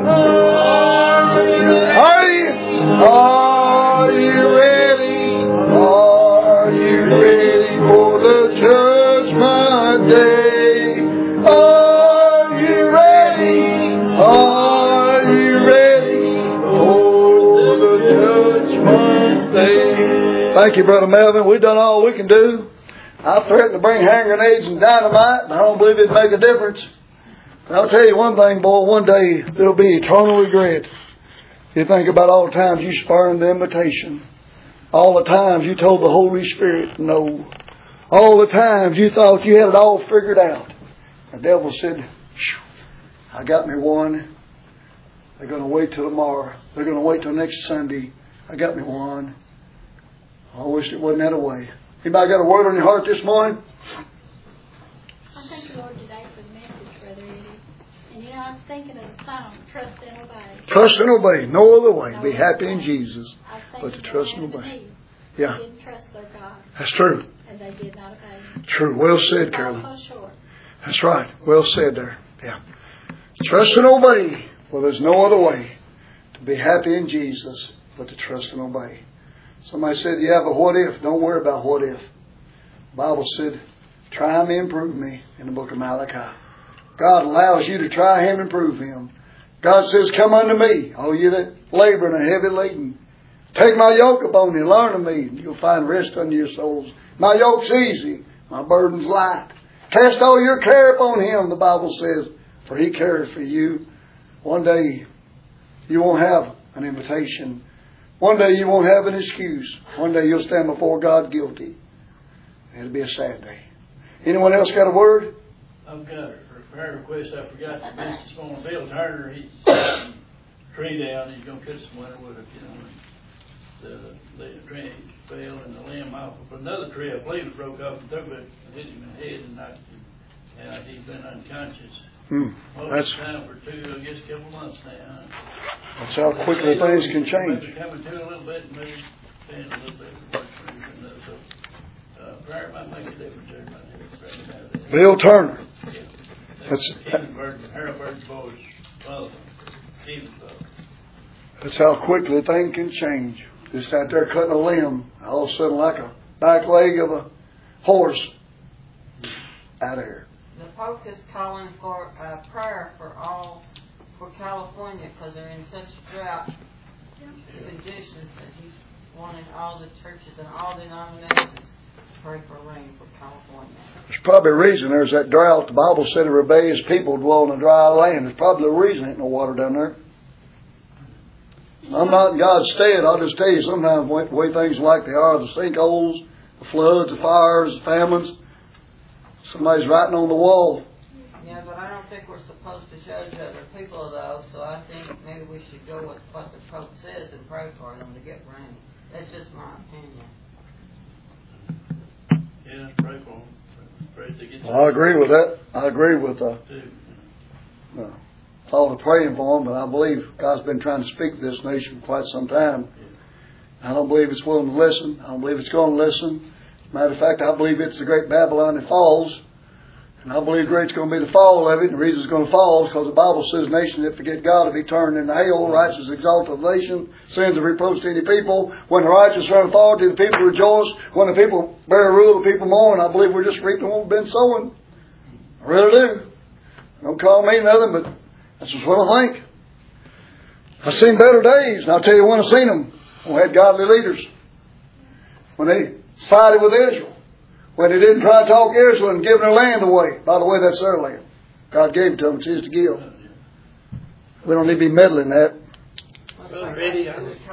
Are you? Are you ready? Are you ready for the judgment day? Are you ready? Are you ready for the judgment day? Thank you, Brother Melvin. We've done all we can do. I threatened to bring hand grenades and dynamite, and I don't believe it'd make a difference. But I'll tell you one thing, boy, one day there'll be eternal regret. You think about all the times you spurned the invitation. All the times you told the Holy Spirit no. All the times you thought you had it all figured out. The devil said, I got me one. They're going to wait till tomorrow. They're going to wait till next Sunday. I got me one. I wish it wasn't that way. Anybody got a word on your heart this morning? I thank the Lord today for the message, Brother Eddie. And you know, I was thinking of the song, Trust and Obey. Trust and obey. No other way. No Be other happy way. in Jesus. But to trust and obey. Yeah. They didn't trust their God. That's true. And they did not obey Him. True. Well said, They Carolyn. fell short. That's right. Well said there. Yeah. Trust and obey. Well, there's no other way to be happy in Jesus but to trust and obey. Somebody said, you have a what if. Don't worry about what if. The Bible said, try me and prove me in the book of Malachi. God allows you to try Him and prove Him. God says, come unto me, all you that labor and are heavy laden. Take my yoke upon you, learn of me, and you'll find rest unto your souls. My yoke's easy, my burden's light. Cast all your care upon Him, the Bible says, for He cares for you. One day, you won't have an invitation. One day, you won't have an excuse. One day, you'll stand before God guilty. It'll be a sad day. Anyone else got a word? I've got a prayer request. I forgot to mention this morning. Bill Turner, he's got a tree down. He's going to cut some winter wood up, you know. The, the tree fell and the limb off of another tree. I believe it broke off and through it and hit him in the head and knocked him. And he's been unconscious. Hmm. That's time for two, I guess, a couple months now. That's how quickly things can change. Maybe coming to a little bit and maybe stand a little bit of work for him. And, uh, so, uh, prayer might make a difference there. Might have to Bill Turner. Yeah. That's Harold Bird's boy's father. Stephen's father. That's how quickly things can change. Just out there cutting a limb, all of a sudden like a back leg of a horse out of here. The Pope is calling for a prayer for all, for California, because they're in such drought conditions that he's wanting all the churches and all denominations to pray for rain for California. There's probably a reason there's that drought. The Bible said a rebellious people dwell in a dry land. There's probably a reason there ain't no water down there. I'm not in God's stead. I'll just tell you sometimes the way things like they are, the sinkholes, the floods, the fires, the famines. Somebody's writing on the wall. Yeah, but I don't think we're supposed to judge other people, though, so I think maybe we should go with what the Pope says and pray for them to get rain. That's just my opinion. Yeah, pray for them. Pray to get I agree with that. I agree with uh, too. uh, all the praying for them, but I believe God's been trying to speak to this nation for quite some time. I don't believe it's willing to listen. I don't believe it's going to listen. Matter of fact, I believe it's the great Babylon that falls. And I believe great's going to be the fall of it. And the reason it's going to fall is because the Bible says nations that forget God will be turned into hell. Righteous exalt the nation. Sins of reproach to any people. When the righteous run authority, the people rejoice. When the people bear rule, the people mourn. I believe we're just reaping what we've been sowing. I really do. Don't call me nothing, but that's just what I think. I've seen better days, and I'll tell you when I've seen them. We had godly leaders. When they sided with Israel. When they didn't try to talk Israel and give their land away. By the way, that's their land. God gave it to them. It's His to give. We don't need to be meddling that. Brother Eddie, I just,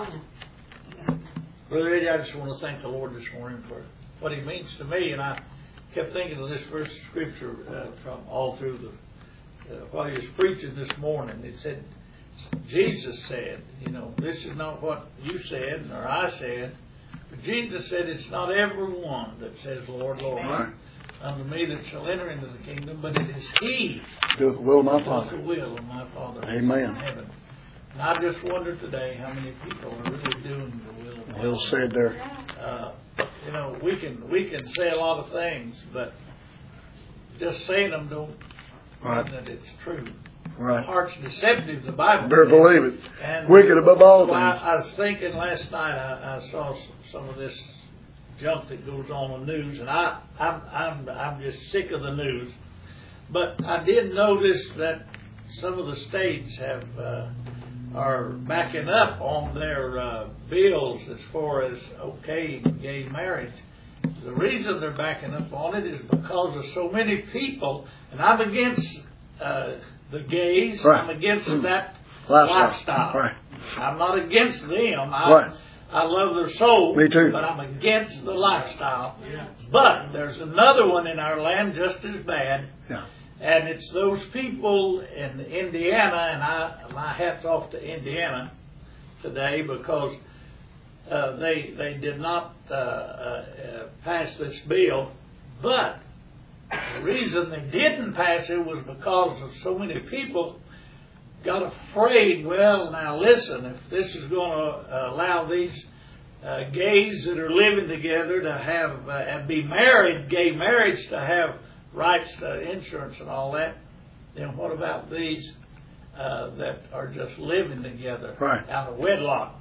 Brother Eddie, I just want to thank the Lord this morning for what He means to me. And I kept thinking of this verse of Scripture uh, from all through the, uh, while He was preaching this morning. It said, Jesus said, you know, this is not what you said or I said. But Jesus said, it's not everyone that says, Lord, Lord, right. unto me that shall enter into the kingdom, but it is He do the will of my does Father. the will of my Father Amen. in heaven. And I just wonder today how many people are really doing the will of God. Well said there. Uh, you know, we can we can say a lot of things, but just saying them don't right. mean that it's true. Right. The heart's deceptive, the Bible Better says. believe it. And wicked above all well, things. I, I was thinking last night, I, I saw some of this junk that goes on in the news, and I, I'm, I'm, I'm just sick of the news. But I did notice that some of the states have uh, are backing up on their uh, bills as far as okaying gay marriage. The reason they're backing up on it is because of so many people, and I'm against uh, the gays. Right. I'm against that lifestyle. lifestyle. Right. I'm not against them. I, Right. I love their soul. Me too. But I'm against the lifestyle. Yeah. But there's another one in our land just as bad. Yeah. And it's those people in Indiana, and I, my hat's off to Indiana today because uh, they they did not uh, uh, pass this bill. But the reason they didn't pass it was because of so many people got afraid. Well, now listen, if this is going to allow these uh, gays that are living together to have uh, and be married, gay marriage, to have rights to insurance and all that, then what about these uh, that are just living together right. out of wedlock?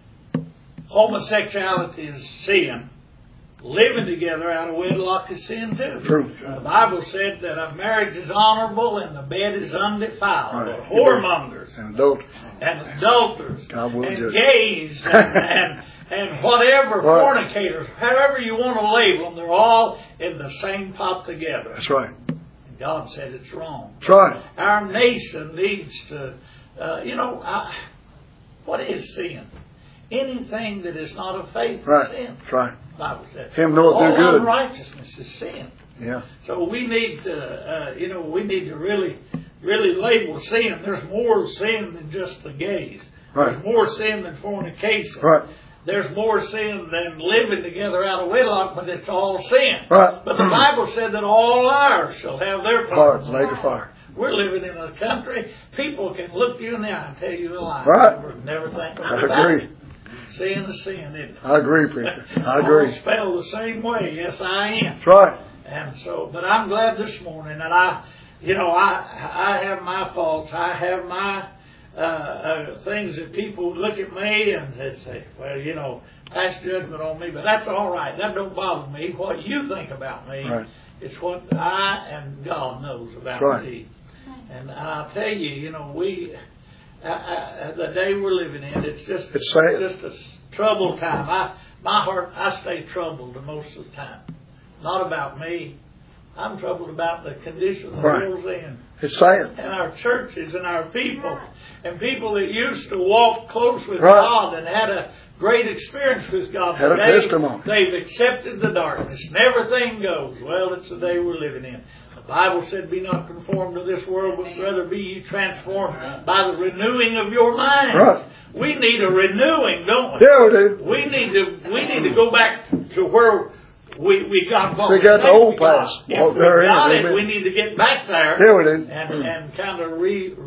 Homosexuality is sin. Living together out of wedlock is sin too. True. The Bible said that a marriage is honorable and the bed is undefiled. Right. But whoremongers and adulterers and adulterers God will and judge. gays and, and and whatever, right. fornicators, however you want to label them, they're all in the same pot together. That's right. And God said it's wrong. That's right. Our nation needs to, uh, you know, I, what is sin? Anything that is not of faith right. is sin. That's right. The Bible says. Him knoweth all do good. unrighteousness is sin. Yeah. So we need to, uh, you know, we need to really, really label sin. There's more sin than just the gays. Right. There's more sin than fornication. Right. There's more sin than living together out of wedlock, but it's all sin. Right. But the Bible said that all liars shall have their Fire, parts. lake of fire. We're living in a country, people can look you in the eye and tell you a lie. Right. Never, never think I about agree. it. Sin is sin, isn't it? I agree, preacher. I agree. All spelled the same way. Yes, I am. That's right. And so, but I'm glad this morning that I, you know, I I have my faults. I have my uh, uh, things that people look at me and they say, well, you know, pass judgment on me. But that's all right. That don't bother me. What you think about me, right. it's what I and God knows about right. me. And I'll tell you, you know, we. I, I, the day we're living in, it's just it's sad. just a troubled time. I, my heart, I stay troubled the most of the time. Not about me. I'm troubled about the condition of the right. world's in. It's sad. And our churches and our people. And people that used to walk close with right. God and had a great experience with God. Had today, a testimony. They've accepted the darkness. And everything goes. Well, it's the day we're living in. The Bible said, be not conformed to this world, but rather be ye transformed by the renewing of your mind. Right. We need a renewing, don't we? Yeah, we do. We need to we need to go back to where we, we got what we we got the old we got. past. If Oh, we there got is, it, we need to get back there yeah, we do. and, and kind of re,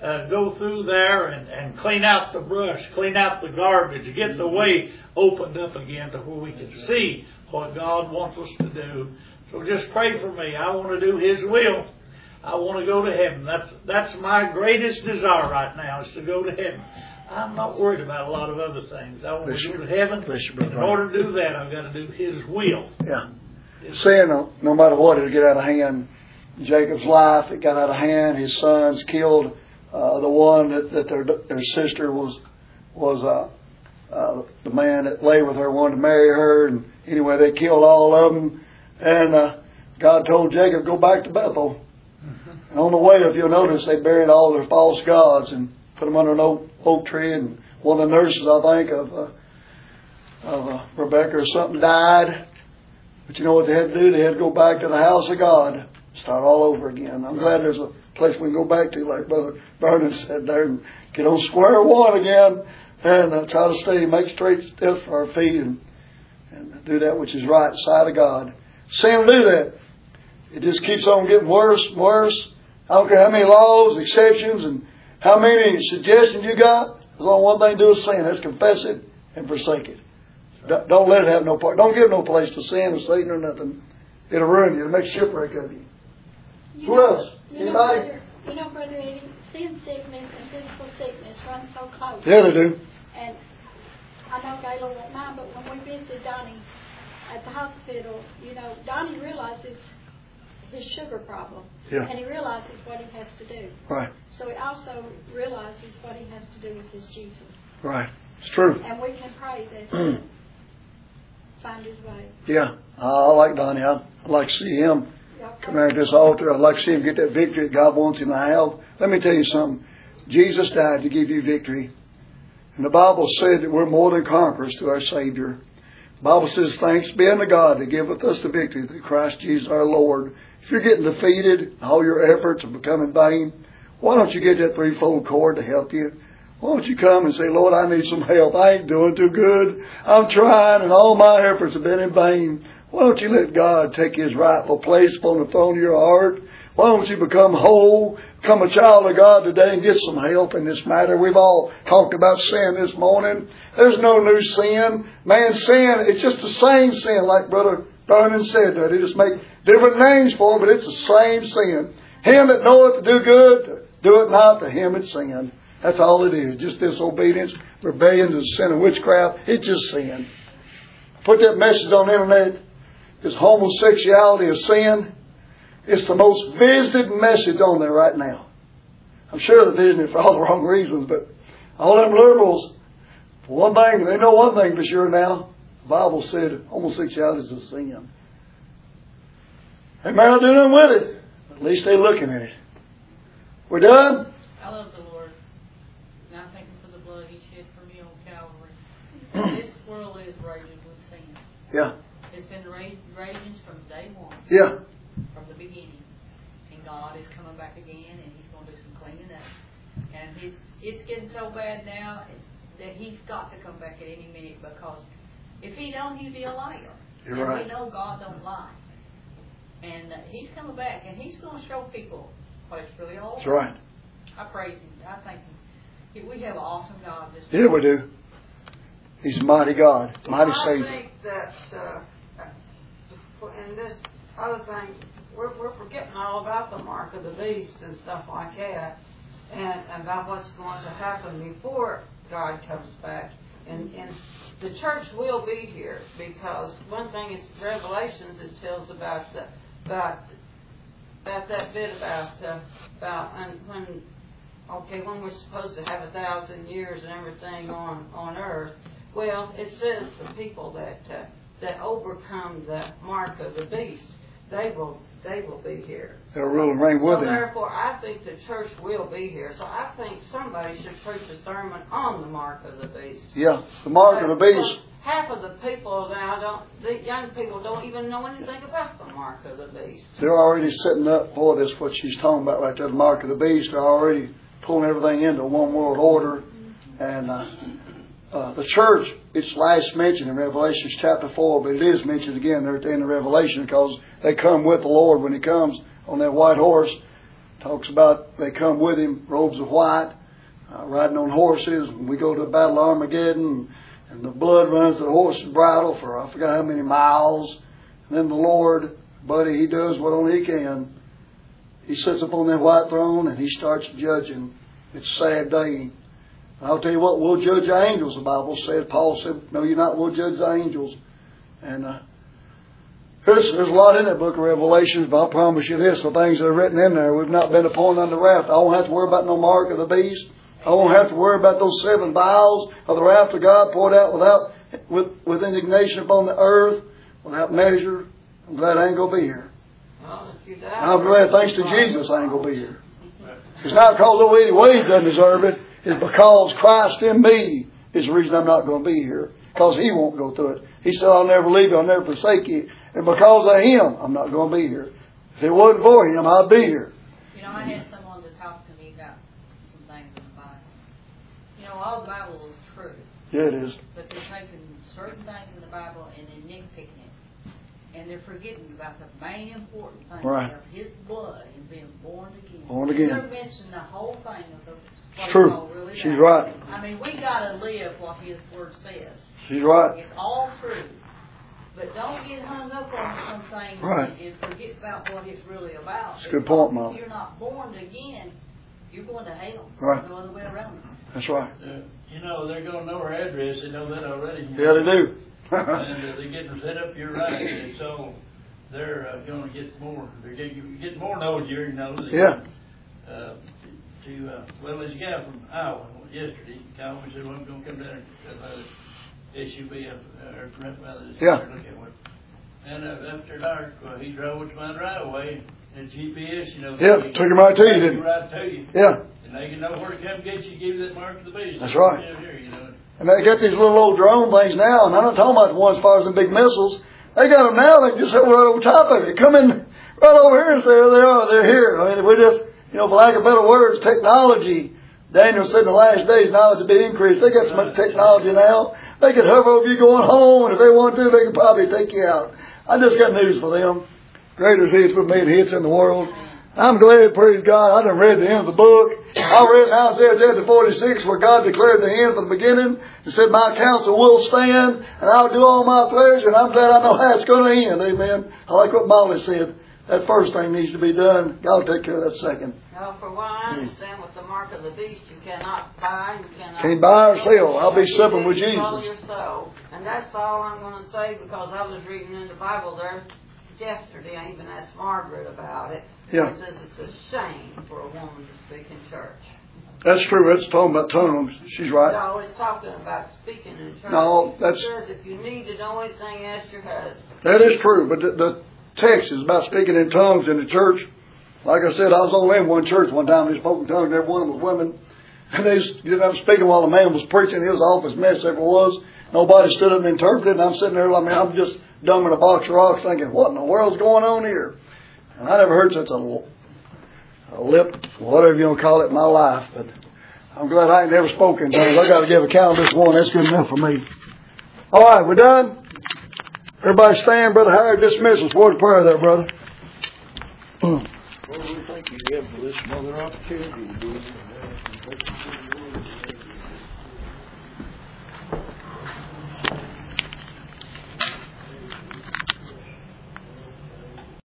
uh, go through there and, and clean out the brush, clean out the garbage, get the way opened up again to where we can see what God wants us to do. So just pray for me. I want to do His will. I want to go to heaven. That's that's my greatest desire right now, is to go to heaven. I'm not worried about a lot of other things. I want Bless to go you. to heaven. You, in order to do that, I've got to do His will. Yeah. Sin, no, no matter what, it'll get out of hand. Jacob's life, it got out of hand. His sons killed uh, the one that, that their their sister was was uh, uh, the man that lay with her, wanted to marry her, and anyway, they killed all of them. And uh, God told Jacob, go back to Bethel. And on the way, if you'll notice, they buried all their false gods and put them under an oak, oak tree. And one of the nurses, I think, of, uh, of uh, Rebecca or something died. But you know what they had to do? They had to go back to the house of God, start all over again. I'm glad there's a place we can go back to, like Brother Vernon said there, and get on square one again, and uh, try to stay, make straight steps for our feet, and, and do that which is right in the sight of God. Sin will do that. It just keeps on getting worse and worse. I don't care how many laws, exceptions, and how many suggestions you got. There's only one thing to do with sin. That's confess it and forsake it. Don't let it have no part. Don't give no place to sin or Satan or nothing. It'll ruin you. It'll make shipwreck of you. you Who know, else? You Anybody? know, Brother, you know, Brother Eddie, sin sickness and physical sickness run so close. Yeah, they do. And I know Gayla won't mind, but when we visited Donnie at the hospital, you know, Donnie realizes his sugar problem. Yeah. And he realizes what he has to do. Right. So he also realizes what he has to do with his Jesus. Right. It's true. And we can pray that he find his way. Yeah. I like Donnie. I'd like to see him come out to this altar. I'd like to see him get that victory that God wants him to have. Let me tell you something. Jesus died to give you victory. And the Bible said that we're more than conquerors through our Savior. The Bible says, thanks be unto God that giveth us the victory through Christ Jesus our Lord. If you're getting defeated, all your efforts are becoming vain, why don't you get that threefold cord to help you? Why don't you come and say, Lord, I need some help. I ain't doing too good. I'm trying and all my efforts have been in vain. Why don't you let God take His rightful place upon the throne of your heart? Why don't you become whole, become a child of God today and get some help in this matter? We've all talked about sin this morning. There's no new sin. Man, sin, it's just the same sin, like Brother Vernon said that. They just make different names for it, but it's the same sin. Him that knoweth to do good, do it not, to him it's sin. That's all it is. Just disobedience, rebellion, to sin and witchcraft. It's just sin. Put that message on the internet. Is homosexuality a sin? It's the most visited message on there right now. I'm sure they're visiting it for all the wrong reasons, but all them liberals, for one thing, they know one thing for sure now. The Bible said homosexuality is a sin. They may not do nothing with it, but at least they're looking at it. We're done? I love the Lord. And I thank Him for the blood He shed for me on Calvary. This world is raging with sin. Yeah. It's been raging from day one. Yeah. From the beginning. And God is coming back again, and He's going to do some cleaning up. And it, it's getting so bad now that He's got to come back at any minute, because if He don't, He'd be a liar. You're and right. we know God don't lie. And uh, He's coming back, and He's going to show people what it's really all about. That's right. I praise Him. I thank Him. We have an awesome God. This Yeah, we do. He's a mighty God, mighty I Savior. I think that uh, in this other thing, we're, we're forgetting all about the mark of the beast and stuff like that, and, and about what's going to happen before God comes back. And, and the church will be here, because one thing is Revelations, it tells about the, about about that bit about uh, about and when okay when we're supposed to have a thousand years and everything on on earth. Well, it says the people that uh, that overcome the mark of the beast, they will they will be here. They'll rule and reign with so Him. Therefore, I think the church will be here. So I think somebody should preach a sermon on the mark of the beast. Yeah, the mark of the beast. Half of the people now don't, the young people don't even know anything about the mark of the beast. They're already setting up for this, what she's talking about right there, the mark of the beast. They're already pulling everything into one world order. And uh, uh, the church, it's last mentioned in Revelation chapter four, but it is mentioned again there at the end of Revelation, because they come with the Lord when He comes on that white horse talks about they come with him, robes of white, uh, riding on horses. And we go to the Battle of Armageddon, and the blood runs to the horse's bridle for I forgot how many miles. And then the Lord, buddy, He does what only He can. He sits upon that white throne and He starts judging. It's a sad day. I'll tell you what, we'll judge the angels, the Bible said. Paul said, no, you're not, we'll judge the angels. And uh, there's, there's a lot in that book of Revelations, but I promise you this, the things that are written in there, we've not been appointed unto wrath. I won't have to worry about no mark of the beast. I won't have to worry about those seven vials of the wrath of God poured out without with, with indignation upon the earth, without measure. I'm glad I ain't going to be here. Well, if you die, I'm glad, thanks to Jesus, I ain't going to be here. It's not because old Eddie Wade doesn't deserve it. It's because Christ in me is the reason I'm not going to be here. Because He won't go through it. He said, I'll never leave you, I'll never forsake you. And because of Him, I'm not going to be here. If it wasn't for Him, I'd be here. You know, I had someone to talk to me about some things in the Bible. You know, all the Bible is true. Yeah, it is. But they're taking certain things in the Bible and then nitpicking it. And they're forgetting about the main important thing right. of His blood and being born again. Born again. They're missing the whole thing of the It's true. really She's does. right. I mean, we got to live what His Word says. She's right. It's all true. But don't get hung up on some things right. and forget about what it's really about. That's a good point, Mom. If you're not born again, you're going to hell. Right. There's no other way around it. That's right. Uh, you know, they're going to know our address. They know that already. Yeah, they do. And uh, they're getting set up. You're right. And so they're uh, going to get more. They're getting, getting more nosy, you know. They, yeah. Uh, to uh, well, there's a guy from Iowa yesterday. Called me and said, "Well, I'm going to come down and uh, S U V up uh, or well, yeah. Look at one." And uh, after dark, well, he drove to my right away. And G P S, you know. Yeah, took him right to you, didn't he? Right to you. Yeah. And they can know where to come get you. Give you that mark of the beast. That's right. Here, you know. And they got these little old drone things now, and I'm not talking about the ones as far as the big missiles. They got them now. They can just hit right over top of it. Come in right over here and say, there they are. They're here. I mean, we just, you know, for lack of better words, technology. Daniel said in the last days, knowledge to be increased. They got so much technology now. They could hover over you going home, and if they want to, they could probably take you out. I just got news for them. Greater is He that's with me than He that's in the world. I'm glad, praise God, I done read the end of the book. I read in Isaiah chapter forty-six where God declared the end from the beginning and said, my counsel will stand and I'll do all my pleasure, and I'm glad I know how it's going to end. Amen. I like what Molly said. That first thing needs to be done. God will take care of that second. Now, for what I understand, with the mark of the beast, you cannot buy, you cannot... Can't buy or sell. I'll be supping with Jesus. Control your soul. And that's all I'm going to say, because I was reading in the Bible there yesterday. I even asked Margaret about it. Yeah. It says it's a shame for a woman to speak in church. That's true. It's talking about tongues. She's right. No, it's talking about speaking in church. No, that's... It says if you need to know anything, ask your husband. That is true, but the, the text is about speaking in tongues in the church. Like I said, I was only in one church one time. They spoke in tongues, and every one of them was women. And they ended up speaking while the man was preaching. He was off his mess, ever was. Nobody stood up and interpreted, and I'm sitting there, I mean, I'm just dumb in a box of rocks thinking, what in the world's going on here? And I never heard such a, a lip, whatever you want to call it, in my life. But I'm glad I ain't never spoken in tongues. I got to give account of this one. That's good enough for me. All right, we're done. Everybody stand. Brother Howard, dismiss us. Word of prayer there, brother. Lord, we thank you again for this another opportunity to be in